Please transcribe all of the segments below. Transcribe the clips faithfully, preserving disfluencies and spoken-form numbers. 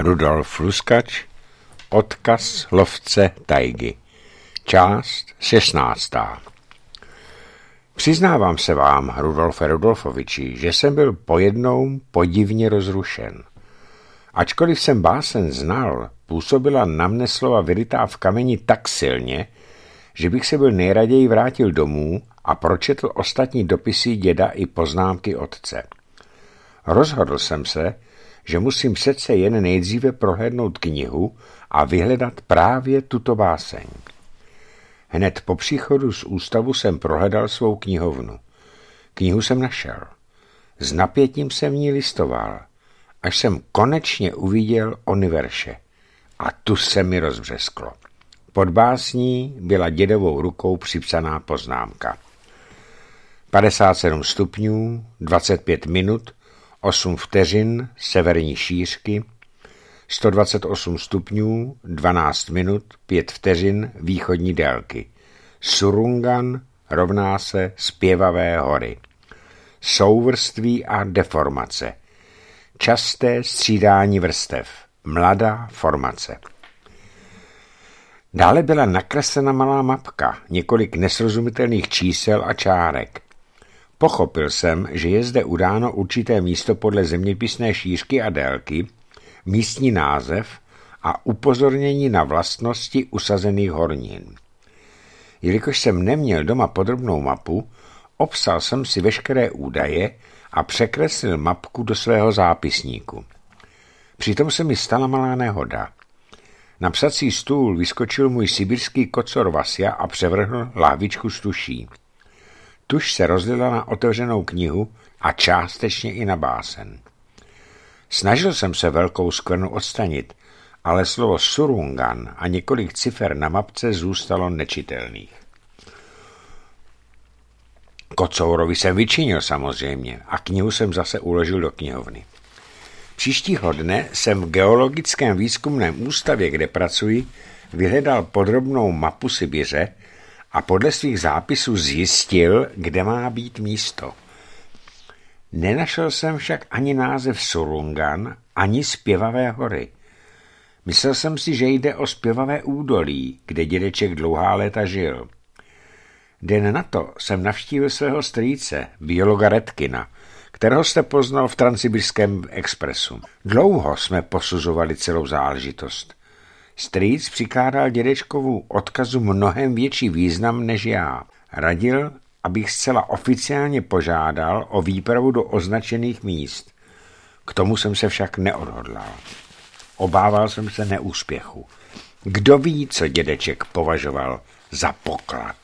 Rudolf Luskač, Odkaz lovce tajgy. Část šestnáctá. Přiznávám se vám, Rudolfe Rudolfoviči, že jsem byl pojednou podivně rozrušen. Ačkoliv jsem báseň znal, působila na mne slova vyrytá v kameni tak silně, že bych se byl nejraději vrátil domů a pročetl ostatní dopisy děda i poznámky otce. Rozhodl jsem se, že musím přece jen nejdříve prohlédnout knihu a vyhledat právě tuto báseň. Hned po příchodu z ústavu jsem prohledal svou knihovnu. Knihu jsem našel. S napětím jsem v ní listoval, až jsem konečně uviděl ony verše. A tu se mi rozbřesklo. Pod básní byla dědovou rukou připsaná poznámka. padesát sedm stupňů, dvacet pět minut, osm vteřin severní šířky, sto dvacet osm stupňů, dvanáct minut, pět vteřin východní délky. Surungan rovná se zpěvavé hory. Souvrství a deformace. Časté střídání vrstev. Mladá formace. Dále byla nakreslena malá mapka, několik nesrozumitelných čísel a čárek. Pochopil jsem, že je zde udáno určité místo podle zeměpisné šířky a délky, místní název a upozornění na vlastnosti usazených hornin. Jelikož jsem neměl doma podrobnou mapu, obsal jsem si veškeré údaje a překreslil mapku do svého zápisníku. Přitom se mi stala malá nehoda. Na psací stůl vyskočil můj sibirský kocor Vasja a převrhl lahvičku s tuší. Tuž se rozlila na otevřenou knihu a částečně i na básen. Snažil jsem se velkou skvrnu odstranit, ale slovo Surungan a několik cifer na mapce zůstalo nečitelných. Kocourovi jsem vyčinil samozřejmě a knihu jsem zase uložil do knihovny. Příštího dne jsem v geologickém výzkumném ústavě, kde pracuji, vyhledal podrobnou mapu Sibiře a podle svých zápisů zjistil, kde má být místo. Nenašel jsem však ani název Surungan, ani zpěvavé hory. Myslel jsem si, že jde o zpěvavé údolí, kde dědeček dlouhá léta žil. Den na to jsem navštívil svého strýce, biologa Redkina, kterého jste poznal v Transsibirském expresu. Dlouho jsme posuzovali celou záležitost. Strýc přikládal dědečkovu odkazu mnohem větší význam než já. Radil, abych zcela oficiálně požádal o výpravu do označených míst. K tomu jsem se však neodhodlal. Obával jsem se neúspěchu. Kdo ví, co dědeček považoval za poklad.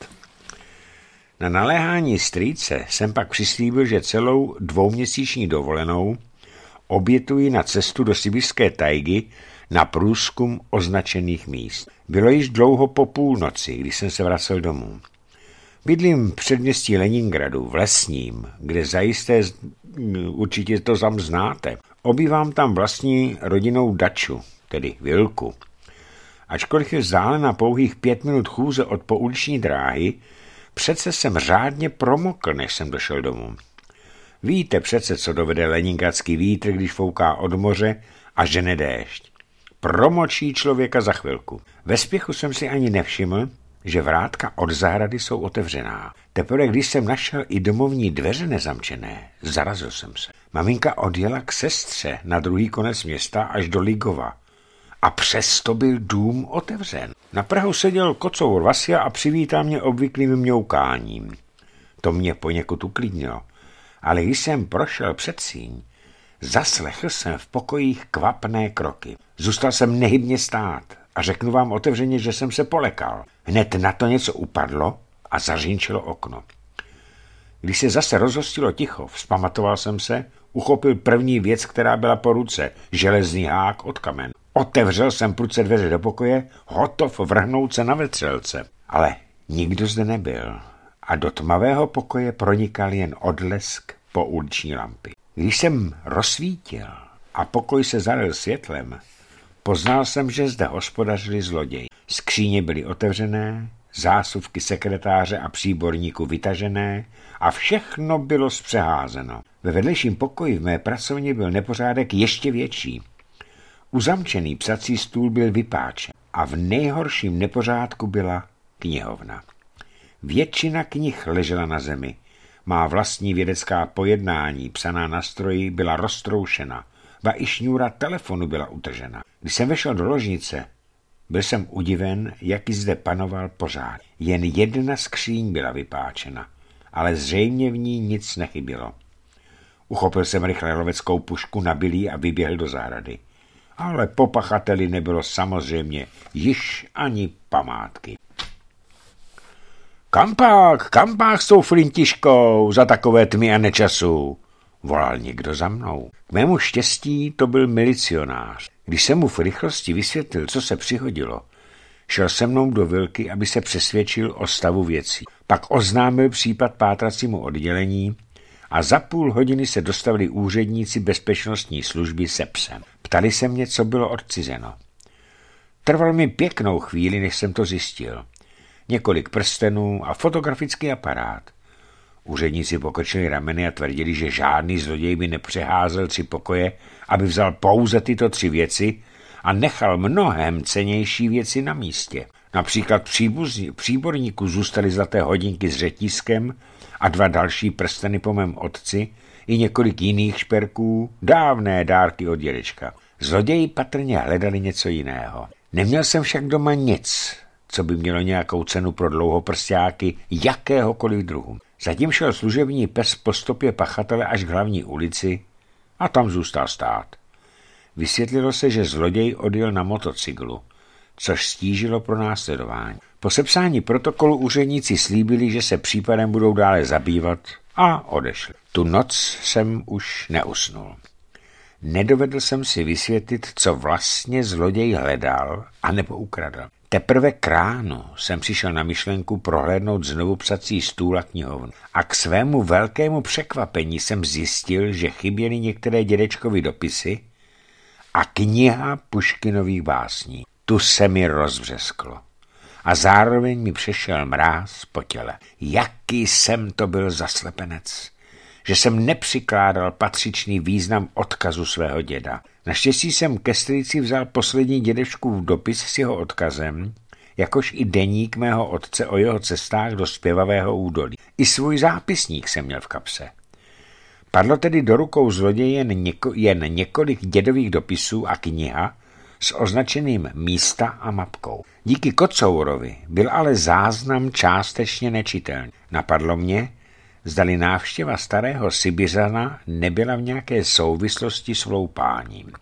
Na naléhání strýce jsem pak přislíbil, že celou dvouměsíční dovolenou obětuji na cestu do sibirské tajgy na průzkum označených míst. Bylo již dlouho po půlnoci, když jsem se vracel domů. Bydlím v předměstí Leningradu, v Lesním, kde zajisté určitě to tam znáte. Obývám tam vlastní rodinnou daču, tedy vilku. Ačkoliv je vzdálena pouhých pět minut chůze od pouliční dráhy, přece jsem řádně promokl, než jsem došel domů. Víte přece, co dovede leningradský vítr, když fouká od moře a žene déšť. Promočí člověka za chvilku. Ve spěchu jsem si ani nevšiml, že vrátka od zahrady jsou otevřená. Teprve když jsem našel i domovní dveře nezamčené, zarazil jsem se. Maminka odjela k sestře na druhý konec města až do Ligova. A přesto byl dům otevřen. Na prahu seděl kocour Vasja a přivítal mě obvyklým mňoukáním. To mě poněkud uklidnilo. Ale když jsem prošel před síň, zaslechl jsem v pokojích kvapné kroky. Zůstal jsem nehybně stát a řeknu vám otevřeně, že jsem se polekal. Hned na to něco upadlo a zařinčilo okno. Když se zase rozhostilo ticho, vzpamatoval jsem se, uchopil první věc, která byla po ruce, železný hák od kamen. Otevřel jsem prudce dveře do pokoje, hotov vrhnout se na vetřelce. Ale nikdo zde nebyl a do tmavého pokoje pronikal jen odlesk po uliční lampy. Když jsem rozsvítil a pokoj se zalil světlem, poznal jsem, že zde hospodařili zloději. Skříně byly otevřené, zásuvky sekretáře a příborníku vytažené a všechno bylo zpřeházeno. Ve vedlejším pokoji v mé pracovně byl nepořádek ještě větší. Uzamčený psací stůl byl vypáčen a v nejhorším nepořádku byla knihovna. Většina knih ležela na zemi. Má vlastní vědecká pojednání, psaná na stroji, byla roztroušena. Ba i šňůra telefonu byla utržena. Když jsem vešel do ložnice, byl jsem udiven, jaký zde panoval pořád. Jen jedna skříň byla vypáčena, ale zřejmě v ní nic nechybělo. Uchopil jsem rychle loveckou pušku, nabil ji a vyběhl do zahrady. Ale po pachateli nebylo samozřejmě již ani památky. Kampák, kampák s tou flintiškou za takové tmy a nečasu, volal někdo za mnou. K mému štěstí to byl milicionář. Když jsem mu v rychlosti vysvětlil, co se přihodilo, šel se mnou do Vilky, aby se přesvědčil o stavu věcí. Pak oznámil případ pátracímu oddělení a za půl hodiny se dostavili úředníci bezpečnostní služby se psem. Ptali se mě, co bylo odcizeno. Trvalo mi pěknou chvíli, než jsem to zjistil. Několik prstenů a fotografický aparát. Úředníci pokrčili rameny a tvrdili, že žádný zloděj by nepřeházel tři pokoje, aby vzal pouze tyto tři věci a nechal mnohem cennější věci na místě. Například v příborníku zůstaly zlaté hodinky s řetízkem a dva další prsteny po mém otci i několik jiných šperků, dávné dárky od dědečka. Zloději patrně hledali něco jiného. Neměl jsem však doma nic, co by mělo nějakou cenu pro dlouhoprstáky jakéhokoliv druhu. Zatím šel služební pes po stopě pachatele až k hlavní ulici a tam zůstal stát. Vysvětlilo se, že zloděj odjel na motocyklu, což stížilo pro následování. Po sepsání protokolu úředníci slíbili, že se případem budou dále zabývat a odešli. Tu noc jsem už neusnul. Nedovedl jsem si vysvětlit, co vlastně zloděj hledal a nebo ukradl. Teprve k ránu jsem přišel na myšlenku prohlédnout znovu psací stůl a knihovnu. A k svému velkému překvapení jsem zjistil, že chyběly některé dědečkovy dopisy a kniha Puškinových básní. Tu se mi rozvřesklo. A zároveň mi přešel mráz po těle. Jaký jsem to byl zaslepenec, že jsem nepřikládal patřičný význam odkazu svého děda. Naštěstí jsem ke strýci vzal poslední dědečkův dopis s jeho odkazem, jakož i deník mého otce o jeho cestách do zpěvavého údolí. I svůj zápisník jsem měl v kapse. Padlo tedy do rukou zloděje jen, něko, jen několik dědových dopisů a kniha s označeným místa a mapkou. Díky Kocourovi byl ale záznam částečně nečitelný. Napadlo mě, zdali návštěva starého Sibiřana nebyla v nějaké souvislosti s vloupáním.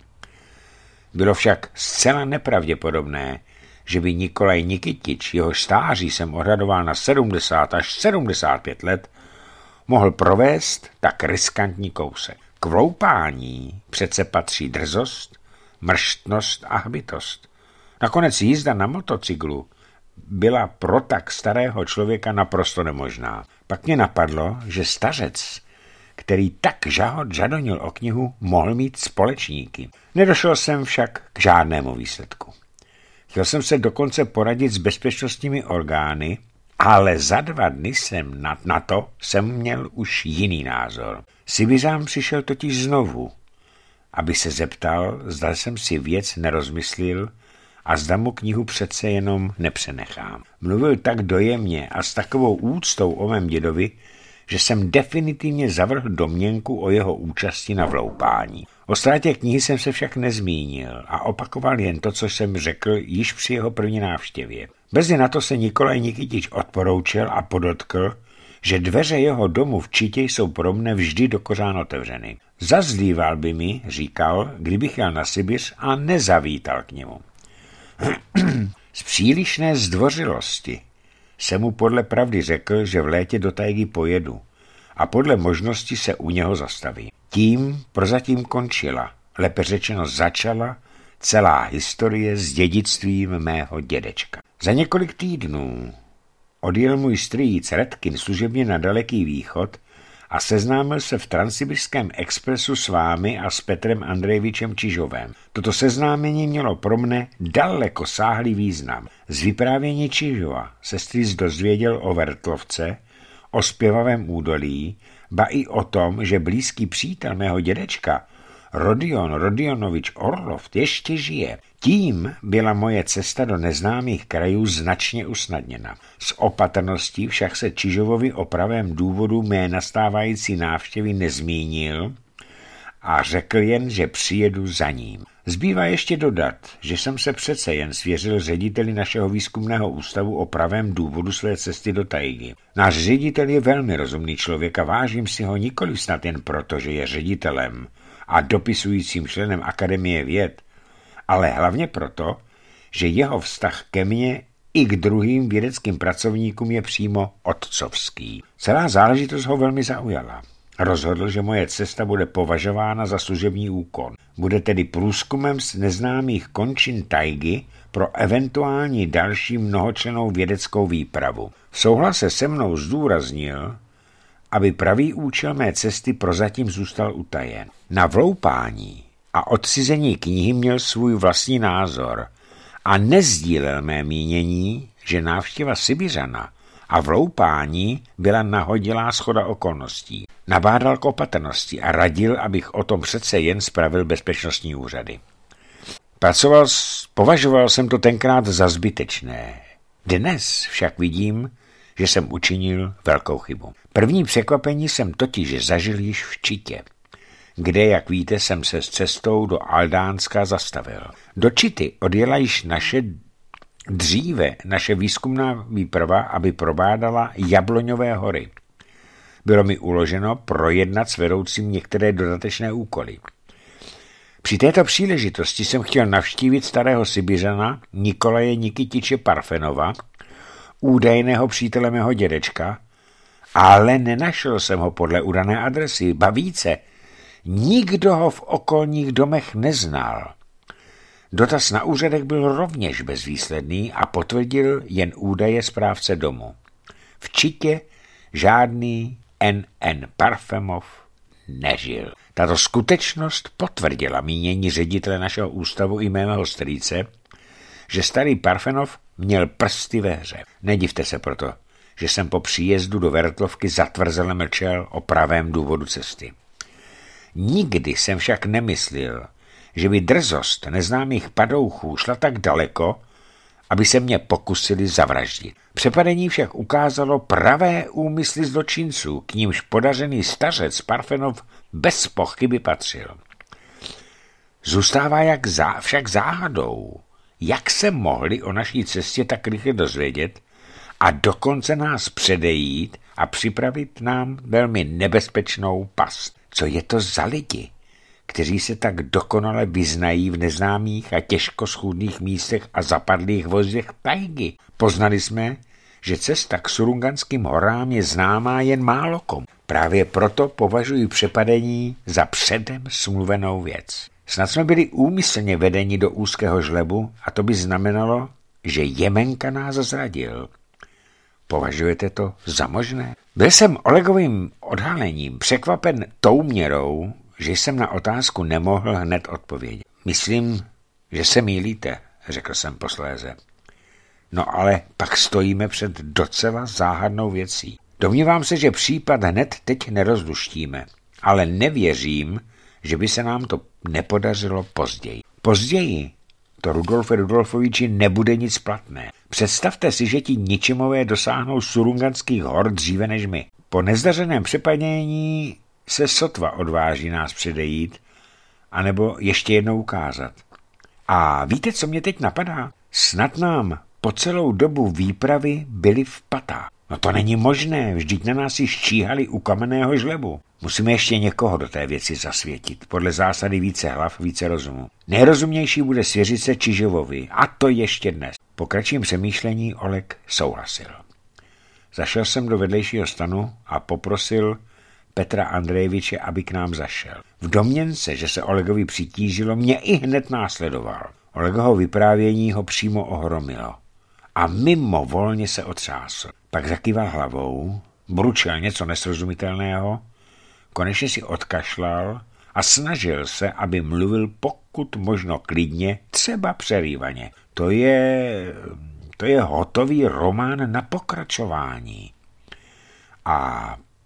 Bylo však zcela nepravděpodobné, že by Nikolaj Nikitič, jehož stáří jsem odhadoval na sedmdesát až sedmdesát pět let, mohl provést tak riskantní kousek. K vloupání přece patří drzost, mrštnost a hbitost. Nakonec jízda na motocyklu byla pro tak starého člověka naprosto nemožná. Pak mě napadlo, že stařec, který tak žahod žadonil o knihu, mohl mít společníky. Nedošel jsem však k žádnému výsledku. Chtěl jsem se dokonce poradit s bezpečnostními orgány, ale za dva dny jsem na, na to jsem měl už jiný názor. Sibiřán přišel totiž znovu, aby se zeptal, zda jsem si věc nerozmyslil a zda mu knihu přece jenom nepřenechám. Mluvil tak dojemně a s takovou úctou o mém dědovi, že jsem definitivně zavrhl domněnku o jeho účasti na vloupání. O ztrátě knihy jsem se však nezmínil a opakoval jen to, co jsem řekl již při jeho první návštěvě. Brzy na to se Nikolaj Nikitič odporoučil a podotkl, že dveře jeho domu v Čitě jsou pro mne vždy dokořán otevřeny. Zazlíval by mi, říkal, kdybych jel na Sibiř a nezavítal k němu. Z přílišné zdvořilosti jsem mu podle pravdy řekl, že v létě do tajgy pojedu a podle možnosti se u něho zastaví. Tím prozatím končila, lépe řečeno začala, celá historie s dědictvím mého dědečka. Za několik týdnů odjel můj strýc Redkin služebně na daleký východ a seznámil se v Transsibirském expresu s vámi a s Petrem Andrejevičem Čižovem. Toto seznámení mělo pro mne daleko sáhlý význam. Z vyprávění Čižova se strýc dozvěděl o Vertlovce, o zpěvavém údolí, ba i o tom, že blízký přítel mého dědečka, Rodion Rodionovič Orlov ještě žije. Tím byla moje cesta do neznámých krajů značně usnadněna. S opatrností však se Čižovovi o pravém důvodu mé nastávající návštěvy nezmínil a řekl jen, že přijedu za ním. Zbývá ještě dodat, že jsem se přece jen svěřil řediteli našeho výzkumného ústavu o pravém důvodu své cesty do tajgy. Náš ředitel je velmi rozumný člověk a vážím si ho nikoliv snad jen proto, že je ředitelem a dopisujícím členem Akademie věd, ale hlavně proto, že jeho vztah ke mně i k druhým vědeckým pracovníkům je přímo otcovský. Celá záležitost ho velmi zaujala. Rozhodl, že moje cesta bude považována za služební úkon. Bude tedy průzkumem z neznámých končin tajgy pro eventuální další mnohočlennou vědeckou výpravu. V souhlase se mnou zdůraznil, aby pravý účel mé cesty prozatím zůstal utajen. Na vloupání a odcizení knihy měl svůj vlastní názor a nezdílel mé mínění, že návštěva Sibiřana a vloupání byla nahodilá shoda okolností. Nabádal k opatrnosti a radil, abych o tom přece jen spravil bezpečnostní úřady. Pracoval, považoval jsem to tenkrát za zbytečné. Dnes však vidím, že jsem učinil velkou chybu. První překvapení jsem totiž zažil již v Čitě, kde, jak víte, jsem se s cestou do Aldánska zastavil. Do Čity odjela již naše dříve naše výzkumná výprava, aby probádala Jabloňové hory. Bylo mi uloženo projednat s vedoucím některé dodatečné úkoly. Při této příležitosti jsem chtěl navštívit starého Sibiřana Nikolaje Nikitiče Parfenova, údajného přítele mého dědečka, ale nenašel jsem ho podle udané adresy, ba více, nikdo ho v okolních domech neznal. Dotaz na úřadech byl rovněž bezvýsledný a potvrdil jen údaje správce domu. V Čitě žádný N N Parfenov nežil. Tato skutečnost potvrdila mínění ředitele našeho ústavu i mého strýce, že starý Parfenov měl prsty ve hře. Nedivte se proto, že jsem po příjezdu do Vertlovky zatvrzele mlčel o pravém důvodu cesty. Nikdy jsem však nemyslel, že by drzost neznámých padouchů šla tak daleko, aby se mě pokusili zavraždit. Přepadení však ukázalo pravé úmysly zločinců, k nímž podařený stařec Parfenov bez pochyby patřil. Zůstává jak zá, však záhadou, jak se mohli o naší cestě tak rychle dozvědět a dokonce nás předejít a připravit nám velmi nebezpečnou past. Co je to za lidi, kteří se tak dokonale vyznají v neznámých a těžko schůdných místech a zapadlých vozech tajgy? Poznali jsme, že cesta k Surunganským horám je známá jen málo komu. Právě proto považuji přepadení za předem smluvenou věc. Snad jsme byli úmyslně vedeni do úzkého žlebu a to by znamenalo, že Jemenka nás zradil. Považujete to za možné? Byl jsem Olegovým odhalením překvapen tou měrou, že jsem na otázku nemohl hned odpovědět. Myslím, že se mýlíte, řekl jsem posléze. No ale pak stojíme před docela záhadnou věcí. Domnívám se, že případ hned teď nerozluštíme, ale nevěřím, že by se nám to nepodařilo později. Později to Rudolfe Rudolfoviči nebude nic platné. Představte si, že ti ničimové dosáhnou Surunganských hor dříve než my. Po nezdařeném přepadení se sotva odváží nás předejít, anebo ještě jednou ukázat. A víte, co mě teď napadá? Snad nám po celou dobu výpravy byli v patách. No to není možné, vždyť na nás již číhali u kamenného žlebu. Musíme ještě někoho do té věci zasvětit, podle zásady více hlav, více rozumu. Nejrozumnější bude svěřit se Čižovovi, a to ještě dnes. Po kratším přemýšlení Oleg souhlasil. Zašel jsem do vedlejšího stanu a poprosil Petra Andrejeviče, aby k nám zašel. V domněnce, že se Olegovi přitížilo, mě i hned následoval. Olegovo vyprávění ho přímo ohromilo a mimo volně se otřásl. Pak zakýval hlavou, bručel něco nesrozumitelného, konečně si odkašlal a snažil se, aby mluvil pokud možno klidně, třeba přerývaně. To je, to je hotový román na pokračování. A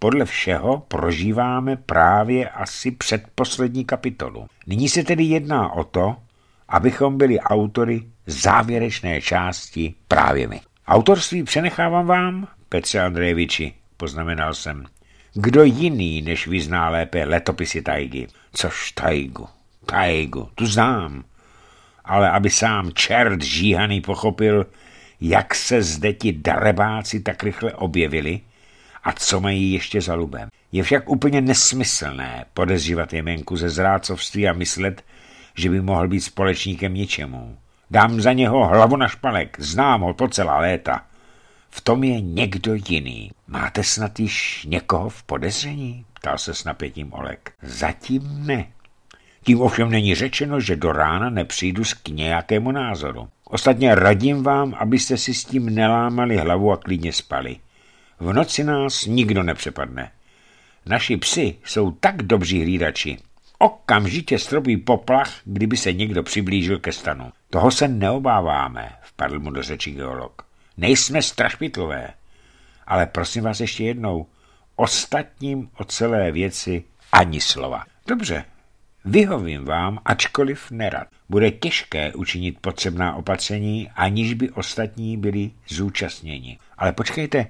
podle všeho prožíváme právě asi předposlední kapitolu. Nyní se tedy jedná o to, abychom byli autory závěrečné části právě my. Autorství přenechávám vám, Petře Andrejeviči, poznamenal jsem. Kdo jiný, než vy zná lépe letopisy tajgy? Což tajgu, tajgu, tu znám. Ale aby sám čert žíhaný pochopil, jak se zde ti darebáci tak rychle objevili a co mají ještě za lubem. Je však úplně nesmyslné podezřívat Jemenku ze zrádcovství a myslet, že by mohl být společníkem ničemu. Dám za něho hlavu na špalek, znám ho po celá léta. V tom je někdo jiný. Máte snad již někoho v podezření? Ptal se s napětím Oleg. Zatím ne. Tím ovšem není řečeno, že do rána nepřijdu k nějakému názoru. Ostatně radím vám, abyste si s tím nelámali hlavu a klidně spali. V noci nás nikdo nepřepadne. Naši psi jsou tak dobří hlídači. Okamžitě stropí poplach, kdyby se někdo přiblížil ke stanu. Toho se neobáváme, vpadl mu do řeči geolog. Nejsme strašpitlové. Ale prosím vás ještě jednou, ostatním o celé věci ani slova. Dobře, vyhovím vám, ačkoliv nerad. Bude těžké učinit potřebná opatření, aniž by ostatní byli zúčastněni. Ale počkejte,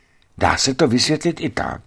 dá se to vysvětlit i tak,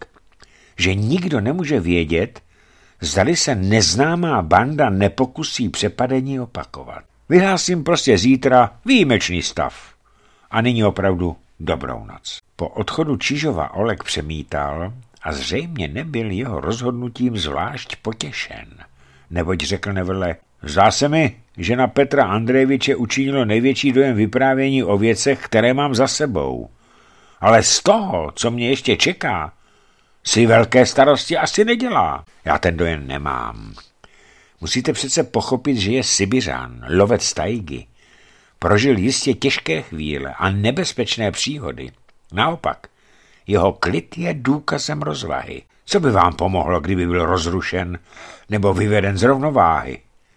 že nikdo nemůže vědět, zdali se neznámá banda nepokusí přepadení opakovat. Vyhlásím prostě zítra výjimečný stav. A nyní opravdu dobrou noc. Po odchodu Čižova Oleg přemítal a zřejmě nebyl jeho rozhodnutím zvlášť potěšen. Neboť řekl nevedle, zdá se mi, že na Petra Andrejeviče učinilo největší dojem vyprávění o věcech, které mám za sebou. Ale z toho, co mě ještě čeká, si velké starosti asi nedělá. Já ten dojem nemám. Musíte přece pochopit, že je Sibiřan, lovec tajgy. Prožil jistě těžké chvíle a nebezpečné příhody. Naopak, jeho klid je důkazem rozvahy. Co by vám pomohlo, kdyby byl rozrušen nebo vyveden z rovnováhy?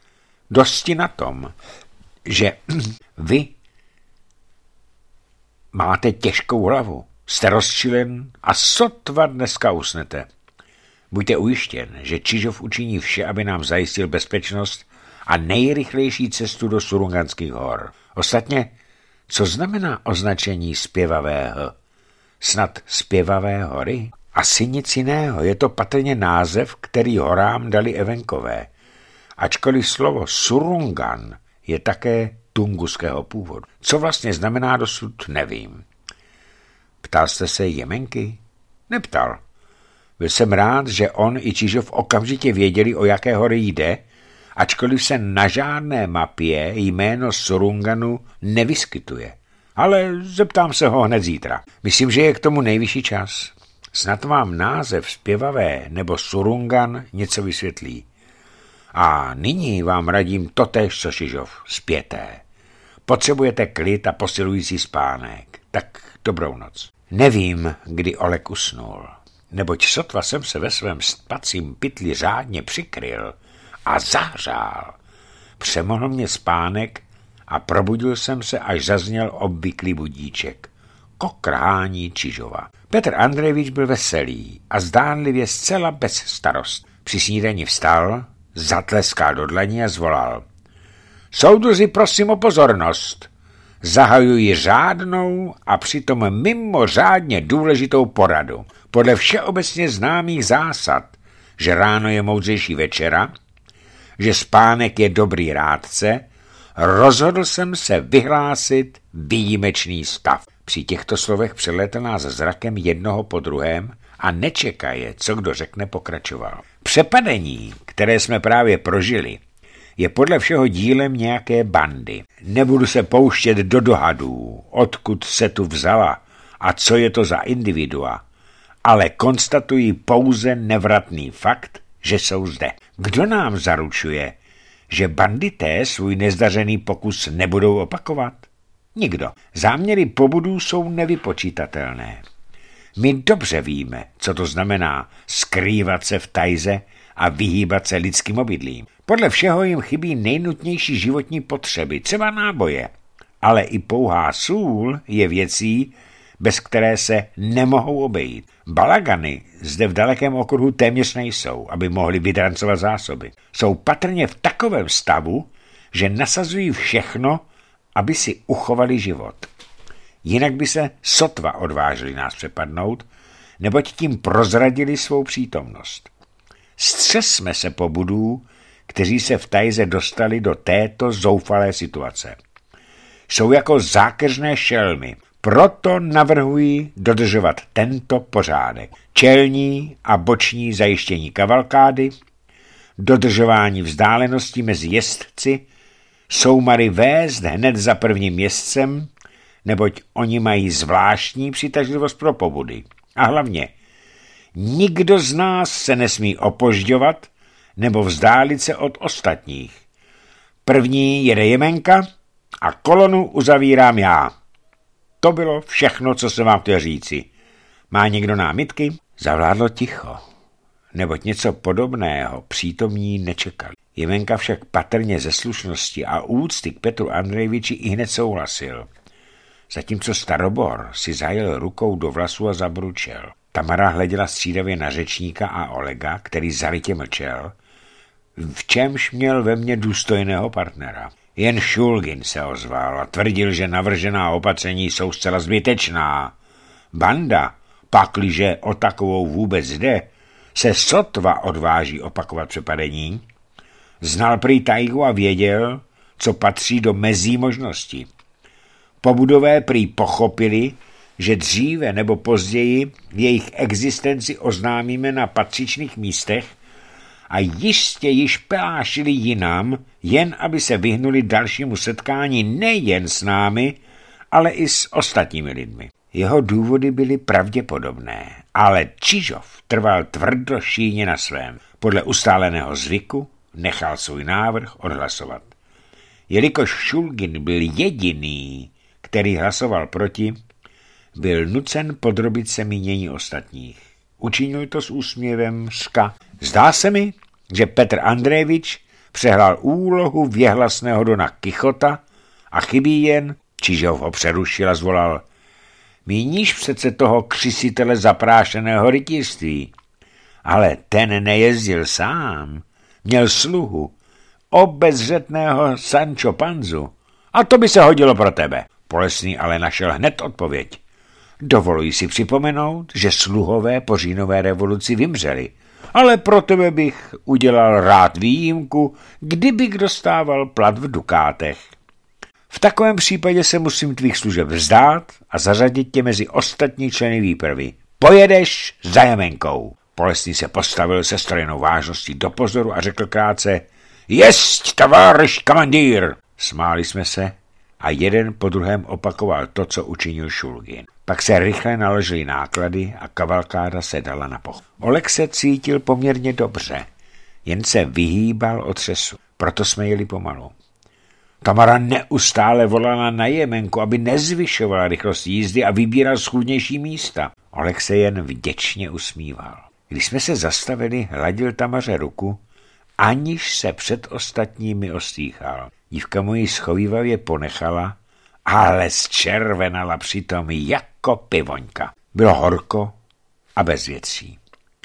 Dosti na tom, že vy máte těžkou hlavu, jste rozčilen a sotva dneska usnete. Buďte ujištěn, že Čižov učiní vše, aby nám zajistil bezpečnost a nejrychlejší cestu do Surunganských hor. Ostatně, co znamená označení zpěvavého? Snad zpěvavé hory? Asi nic jiného, je to patrně název, který horám dali Evenkové. Ačkoliv slovo Surungan je také tunguského původu. Co vlastně znamená dosud, nevím. Ptal jste se Jemenky? Neptal. Byl jsem rád, že on i Čižov okamžitě věděli, o jaké hory jde, ačkoliv se na žádné mapě jméno Surunganu nevyskytuje. Ale zeptám se ho hned zítra. Myslím, že je k tomu nejvyšší čas. Snad vám název zpěvavé nebo Surungan něco vysvětlí. A nyní vám radím totéž, co Čižov, spěté. Potřebujete klid a posilující spánek. Tak dobrou noc. Nevím, kdy Oleg usnul, neboť sotva jsem se ve svém spacím pytli řádně přikryl a zahřál. Přemohl mě spánek a probudil jsem se, až zazněl obvyklý budíček. Kokrhání Čižova. Petr Andrejevič byl veselý a zdánlivě zcela bez starost. Při snídani vstal, zatleskal do dlaní a zvolal. Soudruzi, prosím o pozornost. Zahajuji řádnou a přitom mimořádně důležitou poradu. Podle všeobecně známých zásad, že ráno je moudřejší večera, že spánek je dobrý rádce, rozhodl jsem se vyhlásit výjimečný stav. Při těchto slovech přelétl nás zrakem jednoho po druhém a nečekaje, co kdo řekne, pokračoval. Přepadení, které jsme právě prožili, je podle všeho dílem nějaké bandy. Nebudu se pouštět do dohadů, odkud se tu vzala a co je to za individua, ale konstatuji pouze nevratný fakt, že jsou zde. Kdo nám zaručuje, že bandité svůj nezdařený pokus nebudou opakovat? Nikdo. Záměry pobudů jsou nevypočítatelné. My dobře víme, co to znamená skrývat se v tajze a vyhýbat se lidským obydlím. Podle všeho jim chybí nejnutnější životní potřeby, třeba náboje. Ale i pouhá sůl je věcí, bez které se nemohou obejít. Balagany zde v dalekém okruhu téměř nejsou, aby mohli vydrancovat zásoby. Jsou patrně v takovém stavu, že nasazují všechno, aby si uchovali život. Jinak by se sotva odvážili nás přepadnout, neboť tím prozradili svou přítomnost. Střesme se po budů, kteří se v tajze dostali do této zoufalé situace. Jsou jako zákeřné šelmy, proto navrhuji dodržovat tento pořádek. Čelní a boční zajištění kavalkády, dodržování vzdáleností mezi jezdci, soumary vést hned za prvním jezdcem, neboť oni mají zvláštní přitažlivost pro pobudy. A hlavně, nikdo z nás se nesmí opožďovat nebo vzdálit se od ostatních. První jede Jemenka a kolonu uzavírám já. To bylo všechno, co jsem vám chtěl říci. Má někdo námitky? Zavládlo ticho, neboť něco podobného přítomní nečekali. Jemenka však patrně ze slušnosti a úcty k Petru Andrejeviči i hned souhlasil. Zatímco Starobor si zajel rukou do vlasu a zabručel. Tamara hleděla střídavě na řečníka a Olega, který zarytě mlčel, v čemž měl ve mně důstojného partnera. Jen Šulgin se ozval a tvrdil, že navržená opatření jsou zcela zbytečná. Banda, pakliže o takovou vůbec jde, se sotva odváží opakovat přepadení. Znal prý tajgu a věděl, co patří do mezí možností. Pobudové prý pochopili, že dříve nebo později jejich existenci oznámíme na patřičných místech a jistě již pelášili jinam, jen aby se vyhnuli dalšímu setkání nejen s námi, ale i s ostatními lidmi. Jeho důvody byly pravděpodobné, ale Čižov trval tvrdošíjně na svém. Podle ustáleného zvyku nechal svůj návrh odhlasovat. Jelikož Šulgin byl jediný, který hlasoval proti, byl nucen podrobit se mínění ostatních. Učinil to s úsměvem ska. Zdá se mi, že Petr Andrejevič přehlal úlohu věhlasného dona Kichota a chybí jen, Čižov ho přerušil a zvolal: míníš přece toho křisitele zaprášeného rytířství. Ale ten nejezdil sám, měl sluhu, obezřetného Sancho Panzu. A to by se hodilo pro tebe. Polesný ale našel hned odpověď. Dovoluji si připomenout, že sluhové po říjnové revoluci vymřeli, ale pro tebe bych udělal rád výjimku, kdybych dostával plat v dukátech. V takovém případě se musím tvých služeb vzdát a zařadit tě mezi ostatní členy výpravy. Pojedeš za Jemenkou. Polesný se postavil se strojenou vážností do pozoru a řekl krátce: Jest, továř komandýr! Smáli jsme se a jeden po druhém opakoval to, co učinil Šulgin. Pak se rychle naložily náklady a kavalkáda se dala na pochod. Oleg se cítil poměrně dobře, jen se vyhýbal otřesu, proto jsme jeli pomalu. Tamara neustále volala na Jemenku, aby nezvyšovala rychlost jízdy a vybíral schůdnější místa. Oleg se jen vděčně usmíval. Když jsme se zastavili, hladil Tamaře ruku, aniž se před ostatními ostýchal. Dívka mu ji schovívavě ponechala, ale zčervenala přitom jako pivoňka. Bylo horko a bez větří.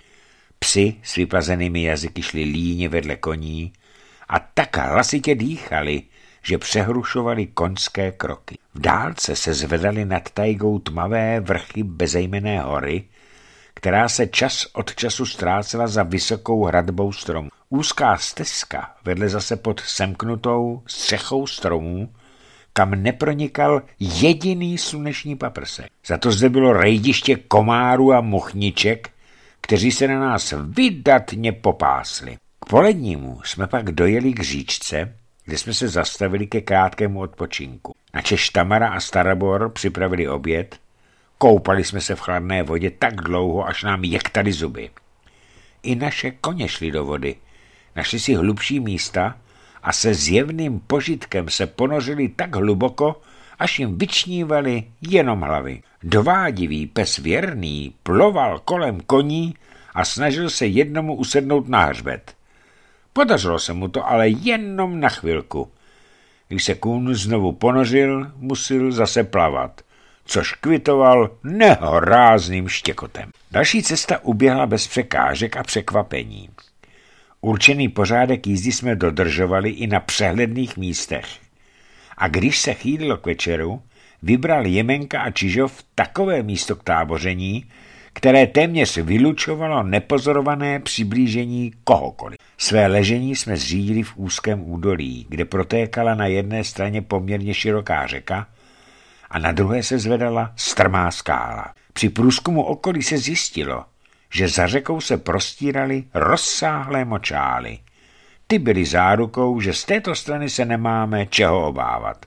Psi s vyplazenými jazyky šli líně vedle koní a tak hlasitě dýchali, že přehrušovali koňské kroky. V dálce se zvedaly nad tajgou tmavé vrchy bezejmenné hory, která se čas od času ztrácela za vysokou hradbou stromů. Úzká stezka vedle zase pod semknutou střechou stromů, kam nepronikal jediný sluneční paprsek. Za to zde bylo rejdiště komárů a muchniček, kteří se na nás vydatně popásli. K polednímu jsme pak dojeli k říčce, kde jsme se zastavili ke krátkému odpočinku. Načež Tamara a Starobor připravili oběd, koupali jsme se v chladné vodě tak dlouho, až nám jektaly zuby. I naše koně šly do vody, našli si hlubší místa a se zjevným požitkem se ponořili tak hluboko, až jim vyčnívaly jenom hlavy. Dovádivý pes věrný ploval kolem koní a snažil se jednomu usednout na hřbet. Podařilo se mu to ale jenom na chvilku. Když se kůň znovu ponořil, musel zase plavat, což kvitoval nehorázným štěkotem. Další cesta uběhla bez překážek a překvapení. Určený pořádek jízdy jsme dodržovali i na přehledných místech. A když se chýlilo k večeru, vybral Jemenka a Čižov takové místo k táboření, které téměř vylučovalo nepozorované přiblížení kohokoliv. Své ležení jsme zřídili v úzkém údolí, kde protékala na jedné straně poměrně široká řeka a na druhé se zvedala strmá skála. Při průzkumu okolí se zjistilo, že za řekou se prostíraly rozsáhlé močály. Ty byly zárukou, že z této strany se nemáme čeho obávat.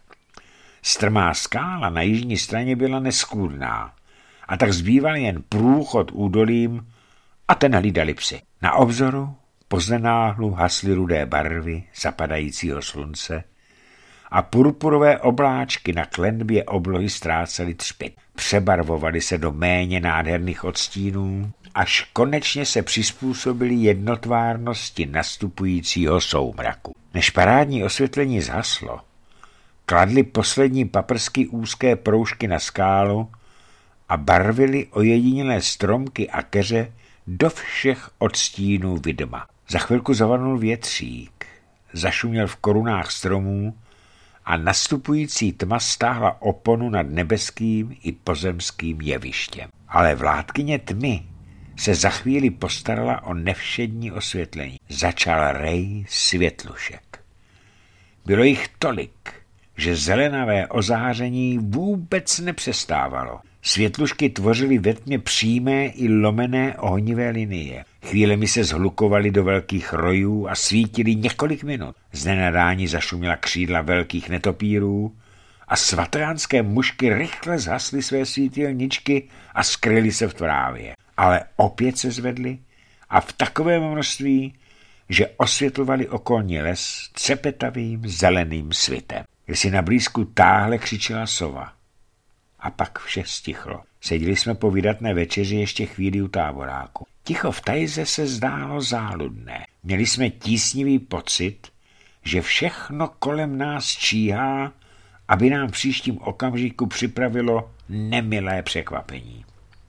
Strmá skála na jižní straně byla neschůdná, a tak zbýval jen průchod údolím a ten hlídali psi. Na obzoru poznenáhlu hasly rudé barvy zapadajícího slunce a purpurové obláčky na klenbě oblohy ztrácely třpyt. Přebarvovaly se do méně nádherných odstínů, až konečně se přizpůsobili jednotvárnosti nastupujícího soumraku. Než parádní osvětlení zhaslo, kladli poslední paprsky úzké proužky na skálu a barvili ojedinělé stromky a keře do všech odstínů vidma. Za chvilku zavanul větřík, zašuměl v korunách stromů a nastupující tma stáhla oponu nad nebeským i pozemským jevištěm. Ale vládkyně tmy se za chvíli postarala o nevšední osvětlení. Začal rej světlušek. Bylo jich tolik, že zelenavé ozáření vůbec nepřestávalo. Světlušky tvořily ve tmě přímé i lomené ohnivé linie. Chvílemi se zhlukovaly do velkých rojů a svítily několik minut. Z nenadání zašuměla křídla velkých netopírů a svatojánské mušky rychle zhasly své svítilničky a skryly se v trávě. Ale opět se zvedly a v takovém množství, že osvětlovali okolní les třepetavým zeleným svitem. Když si na blízku táhle křičela sova. A pak vše stichlo. Seděli jsme po vydatné večeři ještě chvíli u táboráku. Ticho v tajze se zdálo záludné. Měli jsme tísnivý pocit, že všechno kolem nás číhá, aby nám v příštím okamžiku připravilo nemilé překvapení.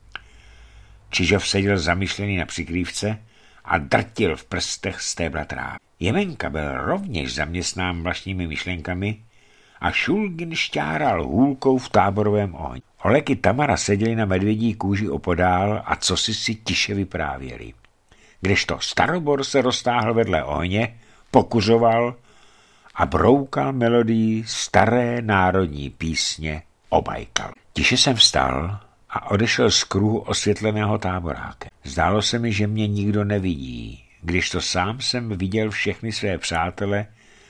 Čižov seděl zamyšlený na přikrývce a drtil v prstech stébla trávy. Jemenka byl rovněž zaměstnán vlastními myšlenkami a Šulgin šťáral hůlkou v táborovém ohni. Olek i Tamara seděli na medvědí kůži opodál a cosi si tiše vyprávěli. Kdežto Starobor se roztáhl vedle ohně, pokuřoval a broukal melodii staré národní písně o Bajkalu. Tiše jsem vstal a odešel z kruhu osvětleného táborákem. Zdálo se mi, že mě nikdo nevidí, když to sám jsem viděl všechny své přátele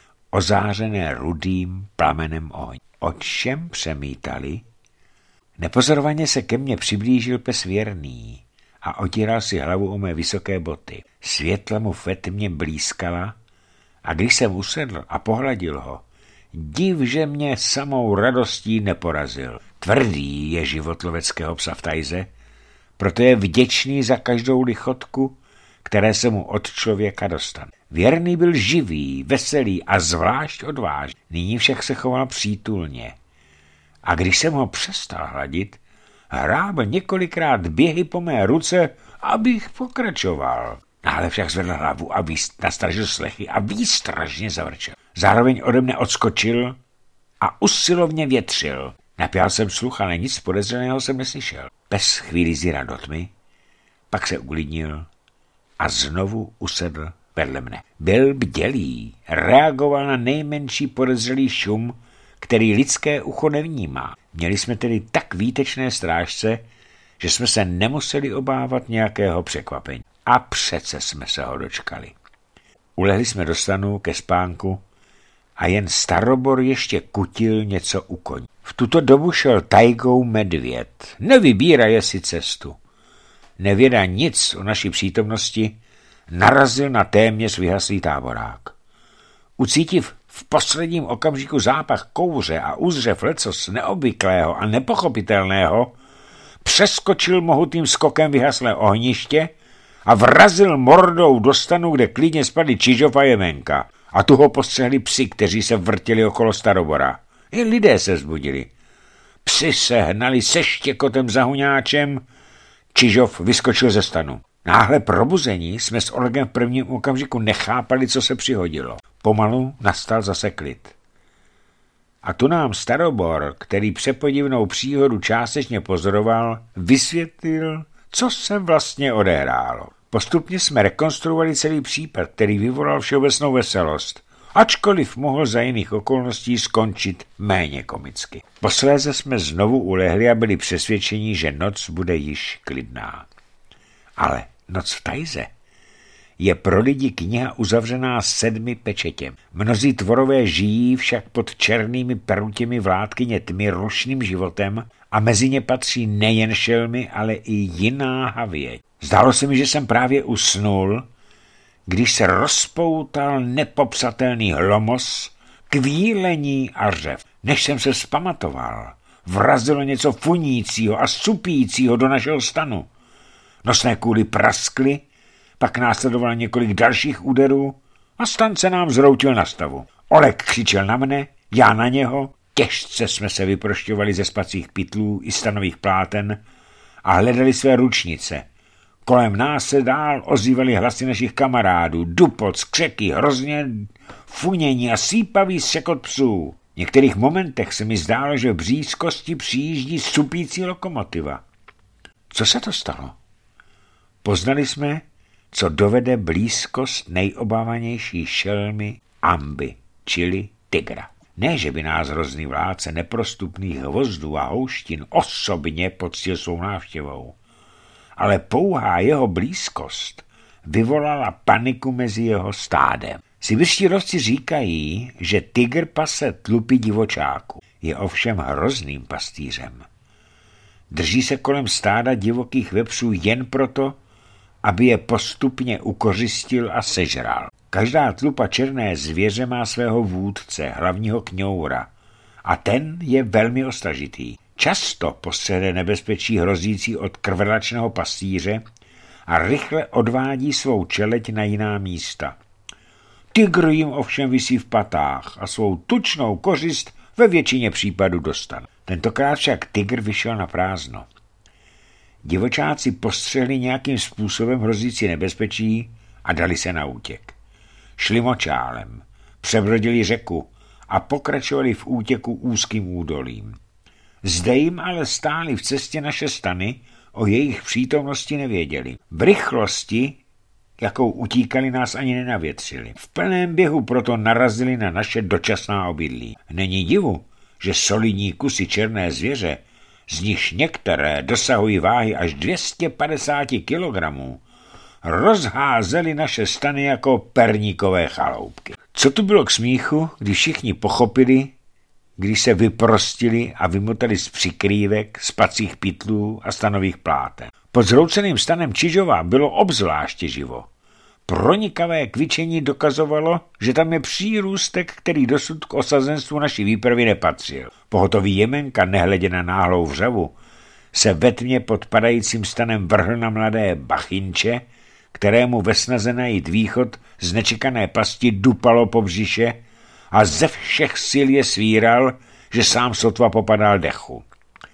ozářené rudým plamenem ohně. O čem přemítali? Nepozorovaně se ke mně přiblížil pes Věrný a otíral si hlavu o mé vysoké boty. Světla mu ve tmě blízkala a když jsem usedl a pohladil ho, div, že mě samou radostí neporazil. Tvrdý je život loveckého psa v tajze, proto je vděčný za každou lichotku, které se mu od člověka dostane. Věrný byl živý, veselý a zvlášť odvážný. Nyní však se choval přítulně. A když jsem ho přestal hladit, hrábl několikrát běhy po mé ruce, abych pokračoval. Náhle však zvedl hlavu a nastražil slechy a výstražně zavrčel. Zároveň ode mne odskočil a usilovně větřil. Napěl jsem sluch, ale nic podezřelého jsem neslyšel. Pes chvíli zíral do tmy, pak se uklidnil a znovu usedl vedle mne. Byl bdělý, reagoval na nejmenší podezřelý šum, který lidské ucho nevnímá. Měli jsme tedy tak výtečné strážce, že jsme se nemuseli obávat nějakého překvapení. A přece jsme se ho dočkali. Ulehli jsme do stanu ke spánku a jen Starobor ještě kutil něco u koní. V tuto dobu šel tajgou medvěd. Nevybíraje si cestu. Nevěda nic o naší přítomnosti, narazil na téměř vyhaslý táborák. Ucítiv v posledním okamžiku zápach kouře a uzřev lecos neobvyklého a nepochopitelného, přeskočil mohutým skokem vyhaslé ohniště a vrazil mordou do stanu, kde klidně spadli Čižov a Jemenka. A tu ho postřehli psi, kteří se vrtili okolo Starobora. I lidé se zbudili. Psi se hnali se štěkotem za huňáčem, Čižov vyskočil ze stanu. Náhle probuzení jsme s Olegem v prvním okamžiku nechápali, co se přihodilo. Pomalu nastal zase klid. A tu nám Starobor, který přepodivnou příhodu částečně pozoroval, vysvětlil, co se vlastně odehrálo. Postupně jsme rekonstruovali celý případ, který vyvolal všeobecnou veselost, ačkoliv mohl za jiných okolností skončit méně komicky. Posléze jsme znovu ulehli a byli přesvědčeni, že noc bude již klidná. Ale Noc v Tajze je pro lidi kniha uzavřená sedmi pečetěm. Mnozí tvorové žijí však pod černými perutěmi vládkyně tmy rušným životem a mezi ně patří nejen šelmy, ale i jiná havěť. Zdálo se mi, že jsem právě usnul, když se rozpoutal nepopsatelný hlomos, kvílení a řev. Než jsem se vzpamatoval, vrazilo něco funícího a supícího do našeho stanu. Nosné kůly praskly, pak následovalo několik dalších úderů a stan se nám zroutil na stavu. Oleg křičel na mne, já na něho, těžce jsme se vyprošťovali ze spacích pytlů i stanových pláten a hledali své ručnice. Kolem nás se dál ozývaly hlasy našich kamarádů, dupot, skřeky, hrozně funění a sípavý sekot psů. V některých momentech se mi zdálo, že v blízkosti přijíždí supící lokomotiva. Co se to stalo? Poznali jsme, co dovede blízkost nejobávanější šelmy Amby, čili tygra. Ne, že by nás hrozný vládce neprostupných hvozdů a houštin osobně poctil svou návštěvou, ale pouhá jeho blízkost vyvolala paniku mezi jeho stádem. Sibirští lovci říkají, že tygr pase tlupy divočáku. Je ovšem hrozným pastýřem. Drží se kolem stáda divokých vepřů jen proto, aby je postupně ukořistil a sežral. Každá tlupa černé zvěře má svého vůdce, hlavního kňoura, a ten je velmi ostražitý. Často postřehne nebezpečí hrozící od krvelačného pastýře a rychle odvádí svou čeleť na jiná místa. Tygr jim ovšem visí v patách a svou tučnou kořist ve většině případů dostane. Tentokrát však tygr vyšel na prázdno. Divočáci postřehli nějakým způsobem hrozící nebezpečí a dali se na útěk. Šli močálem, přebrodili řeku a pokračovali v útěku úzkým údolím. Zde jim ale stály v cestě naše stany, o jejich přítomnosti nevěděli. V rychlosti, jakou utíkali, nás ani nenavětřili. V plném běhu proto narazili na naše dočasná obydlí. Není divu, že solidní kusy černé zvěře, z nichž některé dosahují váhy až dvě stě padesát kilogramů, rozházeli naše stany jako perníkové chaloupky. Co tu bylo k smíchu, když všichni pochopili, když se vyprostili a vymotali z přikrývek, spacích pytlů a stanových pláten. Pod zrouceným stanem Čižova bylo obzvláště živo. Pronikavé kvičení dokazovalo, že tam je přírůstek, který dosud k osazenstvu naší výpravy nepatřil. Pohotový Jemenka, nehledě na náhlou vřavu, se ve tmě pod padajícím stanem vrhl na mladé bachinče, kterému ve snaze najít východ z nečekané pasti dupalo po břiše a ze všech sil je svíral, že sám sotva popadal dechu.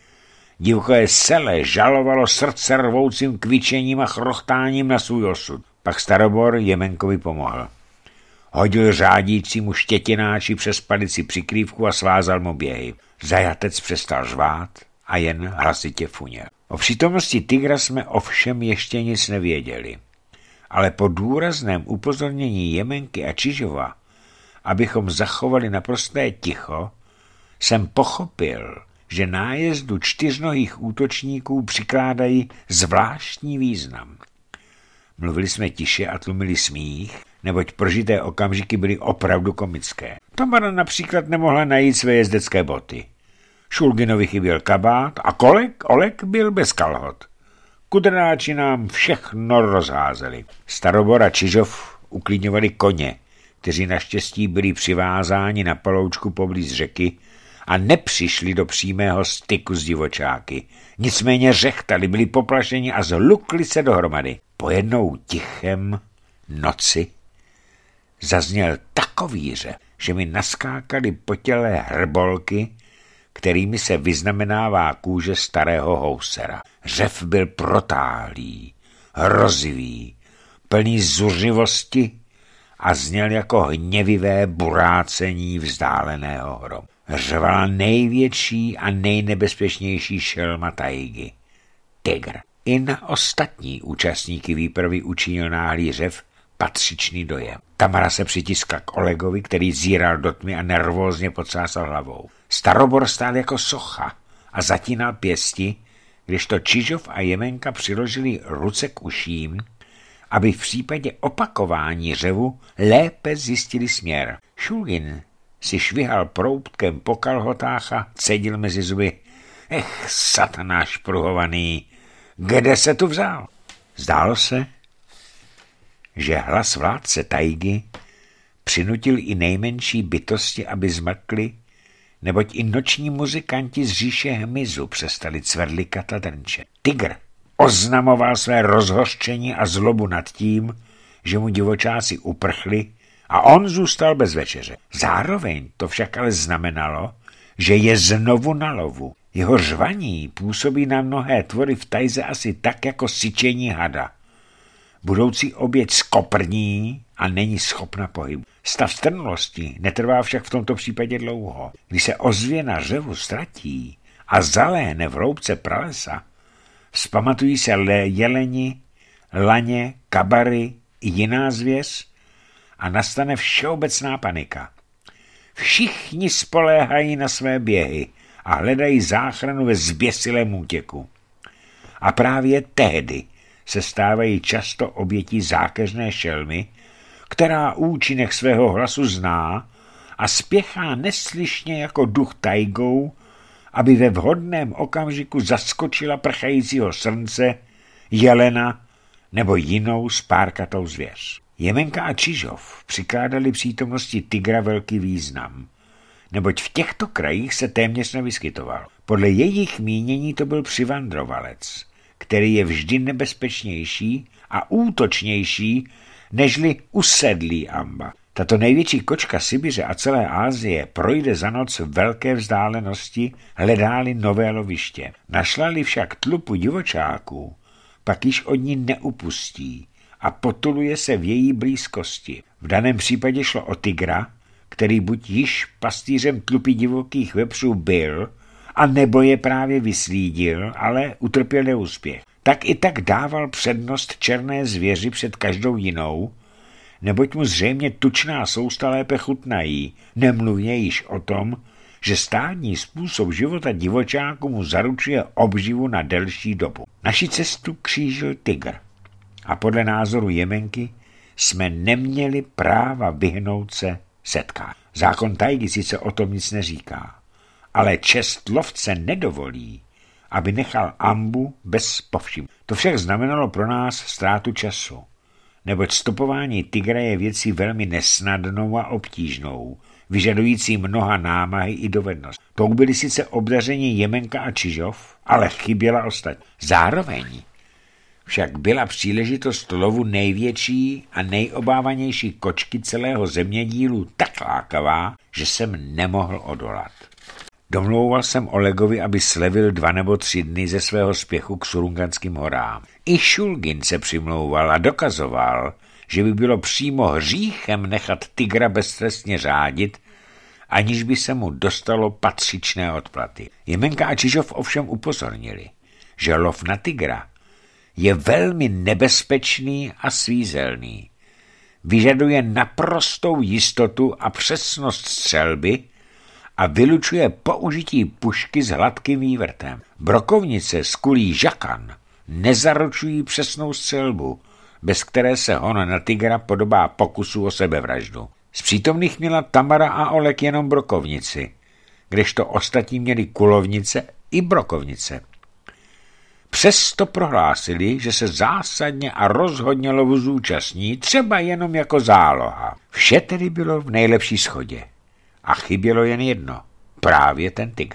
Divoké sele žalovalo srdce rvoucím kvičením a chrochtáním na svůj osud. Pak Starobor Jemenkovi pomohl. Hodil řádícímu štětináči přes palici přikrývku a svázal mu běhy. Zajatec přestal řvát a jen hlasitě funěl. O přítomnosti tygra jsme ovšem ještě nic nevěděli. Ale po důrazném upozornění Jemenky a Čižova, abychom zachovali naprosté ticho, jsem pochopil, že nájezdu čtyřnohých útočníků přikládají zvláštní význam. Mluvili jsme tiše a tlumili smích, neboť prožité okamžiky byly opravdu komické. Tamara například nemohla najít své jezdecké boty. Šulginovi chyběl kabát a Kolek, Oleg byl bez kalhot. Kudrnáči nám všechno rozházeli. Starobor a Čižov uklidňovali koně, kteří naštěstí byli přivázáni na paloučku poblíž řeky a nepřišli do přímého styku s divočáky. Nicméně řechtali, byli poplašeni a zhlukli se dohromady. Po jednou tichem noci zazněl takový řev, že mi naskákaly po těle hrbolky, kterými se vyznamenává kůže starého housera. Řev byl protáhlý, hrozivý, plný zuřivosti a zněl jako hněvivé burácení vzdáleného hromu. Řvala největší a nejnebezpečnější šelma tajgy. Tygr. I na ostatní účastníky výpravy učinil náhlý řev patřičný dojem. Tamara se přitiskla k Olegovi, který zíral do tmy a nervózně podsásal hlavou. Starobor stál jako socha a zatínal pěsti, kdežto Čižov a Jemenka přiložili ruce k uším, aby v případě opakování řevu lépe zjistili směr. Šulgin si švihal proutkem po kalhotách a cedil mezi zuby. Ech, satanáš pruhovaný, kde se tu vzal? Zdálo se, že hlas vládce tajgy přinutil i nejmenší bytosti, aby zmrkli, neboť i noční muzikanti z říše hmyzu přestali cvrlikat a drnčet. Tygr oznamoval své rozhořčení a zlobu nad tím, že mu divočáci uprchli a on zůstal bez večeře. Zároveň to však ale znamenalo, že je znovu na lovu. Jeho řvaní působí na mnohé tvory v tajze asi tak jako syčení hada. Budoucí oběť skoprní a není schopna pohybu. Stav strnulosti netrvá však v tomto případě dlouho. Když se ozvěna řevu ztratí a zaléhne v hloubce pralesa, vzpamatují se jeleni, laně, kabary i jiná zvěř a nastane všeobecná panika. Všichni spoléhají na své běhy a hledají záchranu ve zběsilém útěku. A právě tehdy se stávají často obětí zákeřné šelmy, která účinek svého hlasu zná a spěchá neslyšně jako duch tajgou, aby ve vhodném okamžiku zaskočila prchajícího srnce, jelena nebo jinou spárkatou zvěř. Jemenka a Čižov přikládali přítomnosti tygra velký význam, neboť v těchto krajích se téměř nevyskytoval. Podle jejich mínění to byl přivandrovalec, který je vždy nebezpečnější a útočnější nežli usedlý amba. Tato největší kočka Sibiře a celé Asie projde za noc velké vzdálenosti, hledá-li nové loviště. Našla-li však tlupu divočáků, pak již od ní neupustí a potuluje se v její blízkosti. V daném případě šlo o tygra, který buď již pastýřem tlupy divokých vepřů byl, a nebo je právě vyslídil, ale utrpěl neúspěch. Tak i tak dával přednost černé zvěři před každou jinou, neboť mu zřejmě tučná sousta lépe chutnají, nemluvě již o tom, že stádní způsob života divočáku mu zaručuje obživu na delší dobu. Naši cestu křížil tygr a podle názoru Jemenky jsme neměli práva vyhnout se setkání. Zákon tajgy sice o tom nic neříká, ale čest lovce nedovolí, aby nechal ambu bez povšimnutí. To však znamenalo pro nás ztrátu času, neboť stopování tygra je věcí velmi nesnadnou a obtížnou, vyžadující mnoha námahy i dovednost. To byli sice obdaření Jemenka a Čižov, ale chyběla ostatní. Zároveň však byla příležitost lovu největší a nejobávanější kočky celého zemědílu tak lákavá, že jsem nemohl odolat. Domlouval jsem Olegovi, aby slevil dva nebo tři dny ze svého spěchu k Surunganským horám. I Šulgin se přimlouval a dokazoval, že by bylo přímo hříchem nechat tygra beztrestně řádit, aniž by se mu dostalo patřičné odplaty. Jemenka a Čižov ovšem upozornili, že lov na tygra je velmi nebezpečný a svízelný. Vyžaduje naprostou jistotu a přesnost střelby a vylučuje použití pušky s hladkým vývrtem. Brokovnice z kulí žakan nezaručují přesnou střelbu, bez které se hon na tygra podobá pokusu o sebevraždu. Z přítomných měla Tamara a Oleg jenom brokovnici, kdežto ostatní měli kulovnice i brokovnice. Přesto prohlásili, že se zásadně a rozhodně lovu zúčastní, třeba jenom jako záloha. Vše tedy bylo v nejlepší shodě. A chybělo jen jedno, právě ten tygr.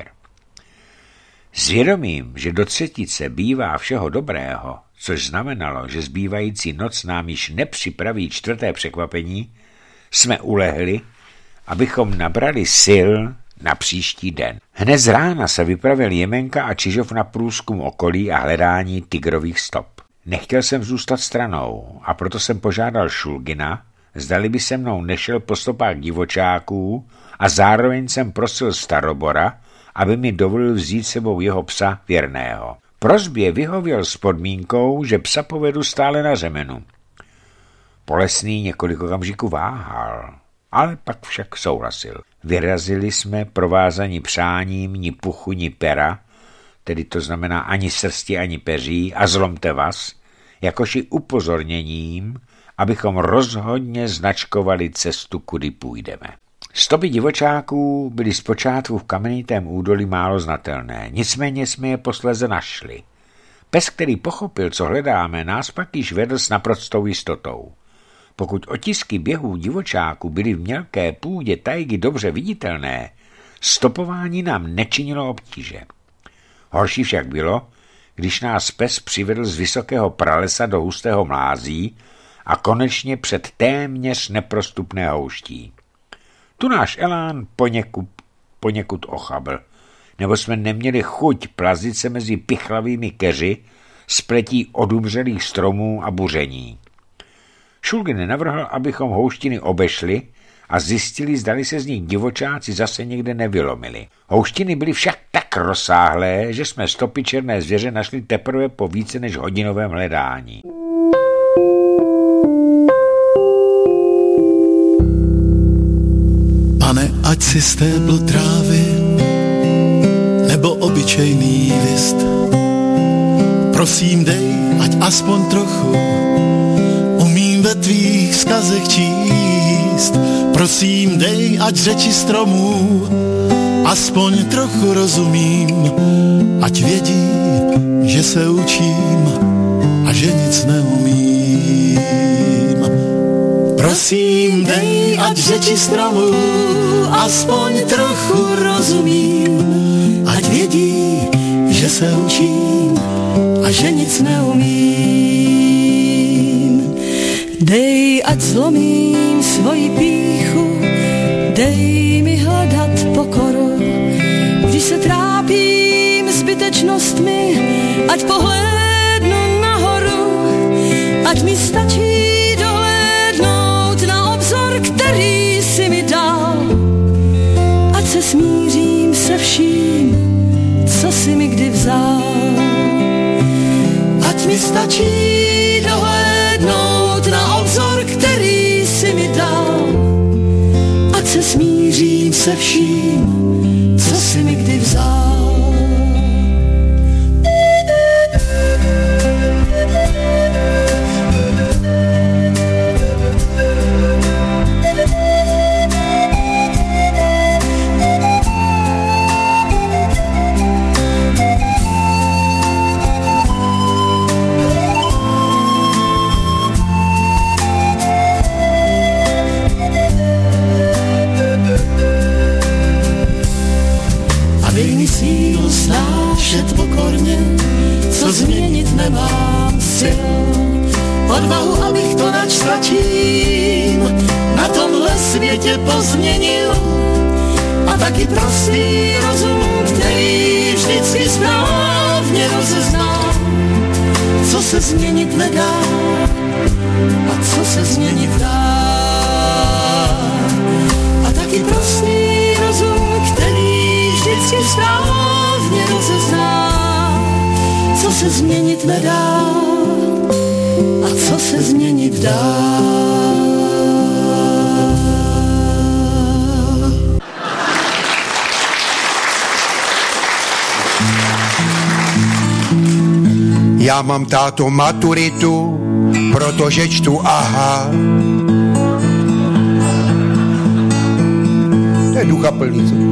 Zvědomím, že do třetice bývá všeho dobrého, což znamenalo, že zbývající noc nám již nepřipraví čtvrté překvapení, jsme ulehli, abychom nabrali sil na příští den. Hned z rána se vypravil Jemenka a Čižov na průzkum okolí a hledání tygrových stop. Nechtěl jsem zůstat stranou a proto jsem požádal Šulgina, zdali by se mnou nešel po stopách divočáků a zároveň jsem prosil Starobora, aby mi dovolil vzít sebou jeho psa Věrného. Prosbě vyhověl s podmínkou, že psa povedu stále na řemenu. Polesný několik okamžiků váhal, ale pak však souhlasil. Vyrazili jsme provázani přáním ni puchu, ni pera, tedy to znamená ani srsti, ani peří, a zlomte vás, jakož i upozorněním, abychom rozhodně značkovali cestu, kudy půjdeme. Stopy divočáků byly zpočátku v kamenitém údolí málo znatelné, nicméně jsme je posléze našli. Pes, který pochopil, co hledáme, nás pak již vedl s naprostou jistotou. Pokud otisky běhů divočáků byly v mělké půdě tajgy dobře viditelné, stopování nám nečinilo obtíže. Horší však bylo, když nás pes přivedl z vysokého pralesa do hustého mlází a konečně před téměř neprostupné houští. Tu náš elán poněkud, poněkud ochabl, nebo jsme neměli chuť plazit se mezi pichlavými keři, spletí odumřelých stromů a buření. Šulgin navrhl, abychom houštiny obešli a zjistili, zdali se z nich divočáci zase někde nevylomili. Houštiny byly však tak rozsáhlé, že jsme stopy černé zvěře našli teprve po více než hodinovém hledání. Pane, ať si stébl trávy nebo obyčejný list, prosím dej, ať aspoň trochu umím ve tvých vzkazech číst. Prosím dej, ať řeči stromů aspoň trochu rozumím, ať vědí, že se učím a že nic neumím. Prosím dej, ať řeči stromů aspoň trochu rozumím, ať vědí, že se učím a že nic neumím. Dej, ať zlomím svoji pýchu, dej mi hledat pokoru, když se trápím zbytečnostmi, ať pohlédnu nahoru, ať mi stačí dohlédnout na obzor, který si mi dal, ať se smířím se vším, co si mi kdy vzal. Ať mi stačí dohlédnout na obzor, který si mi dal, ať se smířím se vším, co si mi kdy vzal. Sílu snášet pokorně, co změnit nemám sil. Odvahu, abych to, nač ztratím, na tomhle světě pozměnil. A taky prostý rozum, který vždycky správně rozezná, co se změnit nedá a co se změnit dá. A taky prostý rozum, který vždycky správně rozezná, co se změnit nedá a co se změnit dá. Já mám, táto, maturitu, protože čtu aha. To je duchaplný, co?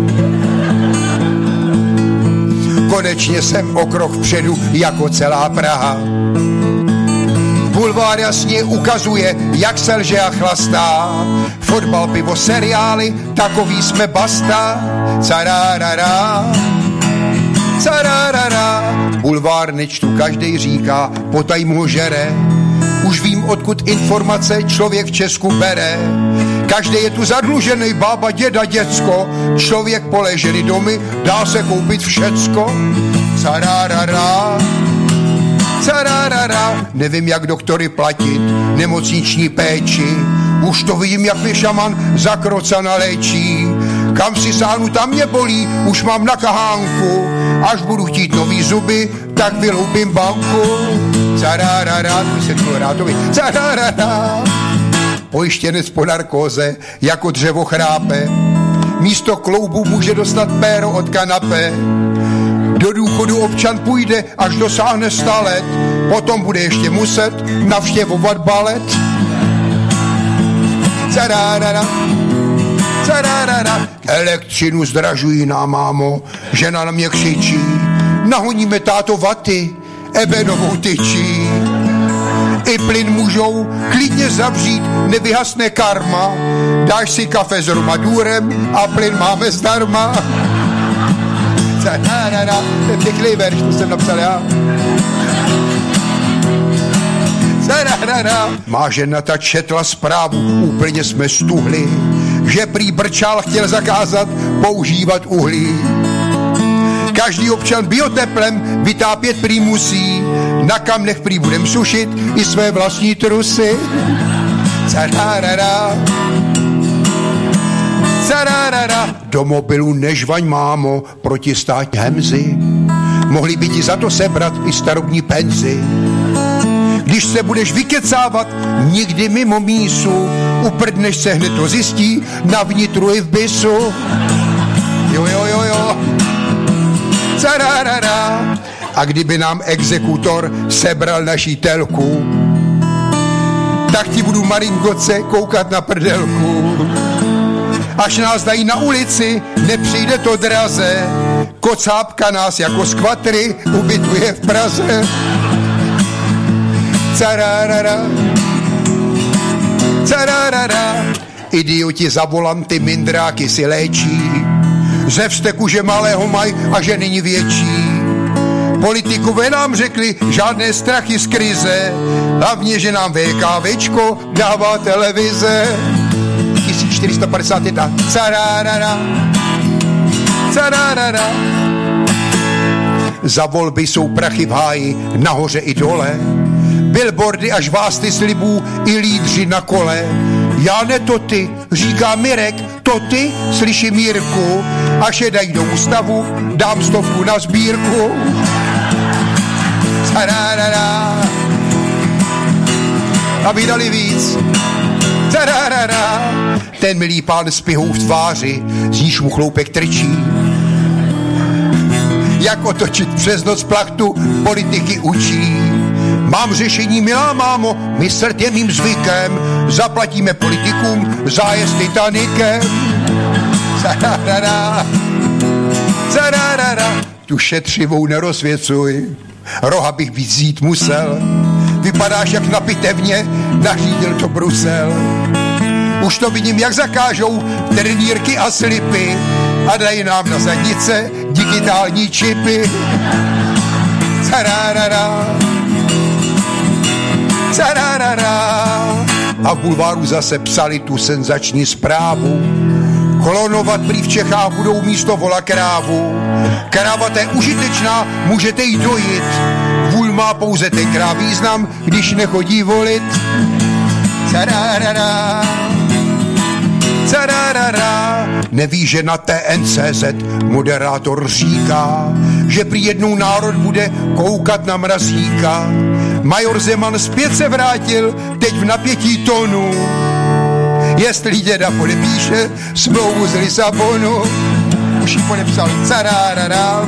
Konečně jsem o krok vpředu jako celá Praha. Bulvár jasně ukazuje, jak se lže a chlastá. Fotbal, pivo, seriály, takový jsme basta. Cararara, cararara. Bulvár nečtu, každej říká, potajmu ho žere. Už vím, odkud informace člověk v Česku bere. Každý je tu zadlužený, bába, děda, děcko, člověk poležený domy, dá se koupit všecko. Cararara, cararara, nevím, jak doktory platit, nemocniční péči, už to vidím, jak mě šaman za krocana léčí. Kam si sáhnu, tam mě bolí, už mám na kahánku, až budu chtít nový zuby, tak vyloupím banku. Cararara, vysvětluji rátovi, cararara. Pojištěnec po narkóze, jako dřevo chrápe, místo kloubu může dostat péro od kanapé. Do důchodu občan půjde, až dosáhne sta let, potom bude ještě muset navštěvovat balet. Cararara, cararara. Elektřinu zdražují nám, mámo, žena na mě křičí, nahoníme, táto, vaty, ebenovou tyčí. I plyn můžou klidně zavřít, nevyhasne karma, dáš si kafe s Romadurem a plyn máme zdarma. Cararara, to je pěkný verš, to jsem napsal já. Cararara. Má žena ta četla zprávu, úplně jsme stuhli, že prý Brčál chtěl zakázat používat uhlí. Každý občan bioteplem vytápět prý musí, na kamnech prý budem sušit i své vlastní trusy. Cararara, cararara. Do mobilu nežvaň, mámo, proti státní hemzy, mohli by ti za to sebrat i starobní penzi. Když se budeš vykecávat nikdy mimo mísu, uprdneš se, hned to zjistí na vnitru i v bysu. Jo, jo, jo, jo. Cararara. A kdyby nám exekutor sebral naší telku, tak ti budu, Maringoce, koukat na prdelku. Až nás dají na ulici, nepřijde to draze, kocápka nás jako skvatry ubytuje v Praze. Cararara, cararara. Idioti za volanty mindráky si léčí, ze vzteku, že malého maj a že není větší. Politikové nám řekli, žádné strachy z krize, hlavně, že nám VKVčko dává televize. tisíc čtyři sta padesát jedna. Cararara, cararara. Za volby jsou prachy v háji, nahoře i dole, billboardy až vásty slibů i lídři na kole. Já ne to ty, říká Mirek, to ty, slyším Mírku, až je dají do ústavu, dám stovku na sbírku. Cararara, aby dali víc. Cararara. Ten milý pán s pihou v tváři, z níž mu chloupek trčí. Jak otočit přes noc plachtu, politiky učí. Mám řešení, milá mámo, myslet je mým zvykem, zaplatíme politikům zájezd Titanikem. Cararara, cararara. Tu šetřivou nerozvěcuj, roha bych víc vzít musel, vypadáš jak na pitevně, nařídil to Brusel. Už to vidím, jak zakážou trenýrky a slipy a dají nám na zadnice digitální čipy. Cararara, cararara. A v bulváru zase psali tu senzační zprávu. Klonovat prý v Čechách budou místo vola krávu. Kráva to je užitečná, můžete jí dojit. Vůl má pouze tenkrát význam, když nechodí volit. Cararara, cararara. Neví, že na T N C Z moderátor říká, že prý jednou národ bude koukat na Mrazíka. Major Zeman zpět se vrátil, teď v napětí tonu. Jestli děda podepíše smlouvu z Lisabonu, už ji podepsal. Cararara,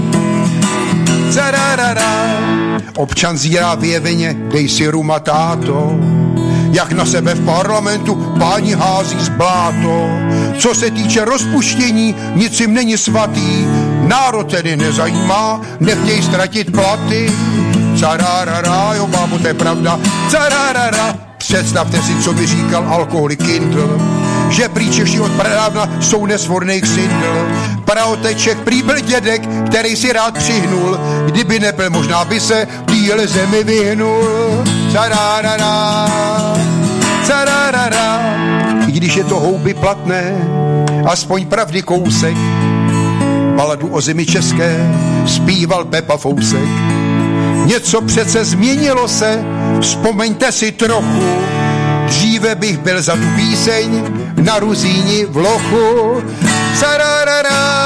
cararara. Občan zírá vyjeveně, dej si ruma, táto, jak na sebe v parlamentu páni hází z bláto. Co se týče rozpuštění, nic jim není svatý, národ tedy nezajímá, nechtějí ztratit platy. Cararara, jo bábo, to je pravda. Cararara. Představte si, co by říkal alkoholik Kindl, že prý Češi od pradávna jsou nesvornej ksindl. Praoteček prý byl dědek, který si rád přihnul, kdyby nepil, možná by se týhle zemi vyhnul. Cararara, cararara. I když je to houby platné, aspoň pravdy kousek. Baladu o zemi české zpíval Pepa Fousek. Něco přece změnilo se, vzpomeňte si trochu. Dříve bych byl za tu píseň na Ruzíni v lochu. Sararara.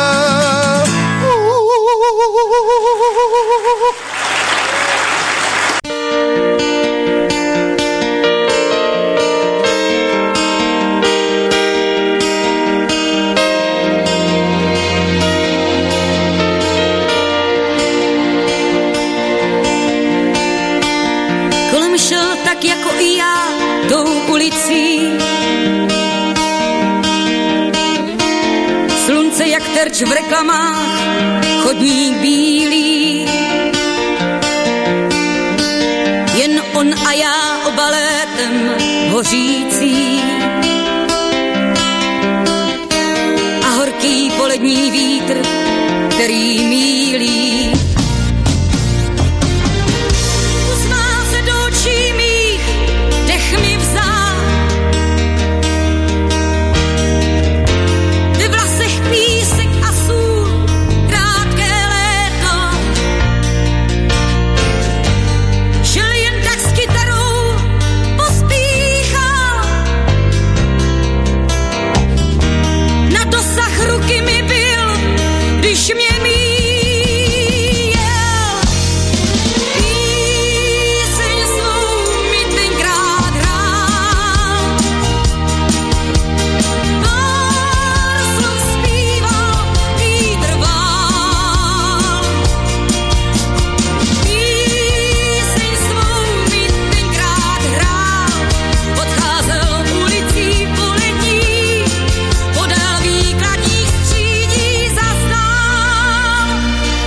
Kolem šel tak jako i já tou ulicí. Slunce jak terč v reklamách, chodník bílý. Jen on a já obalétem hořící. A horký polední vítr, který mílí. Usmál se do očí mých, dech mi vzal. Ve vlasech písek a sůl, krátké léto. Šel jen tak s kytarou, pospíchal. Na dosah ruky mi byl, když mě míjel. Píseň svou mi tenkrát hrál. Pár slov zpíval, vítr vál. Píseň svou mi tenkrát hrál. Odcházel ulicí polední, podél výkladních střídí zastál.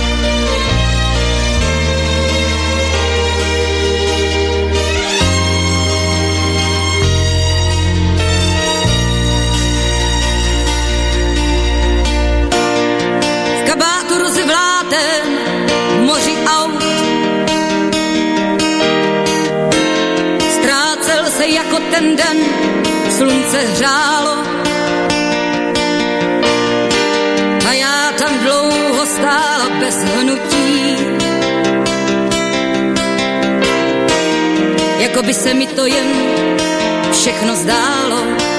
V kabátu rozevlátém moři aut ztrácel se jako ten den, slunce hřálo. A já tam dlouho stála bez hnutí. Jako by se mi to jen všechno zdálo.